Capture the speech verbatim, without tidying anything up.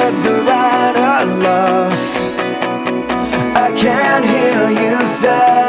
words are at a loss. I can't hear you say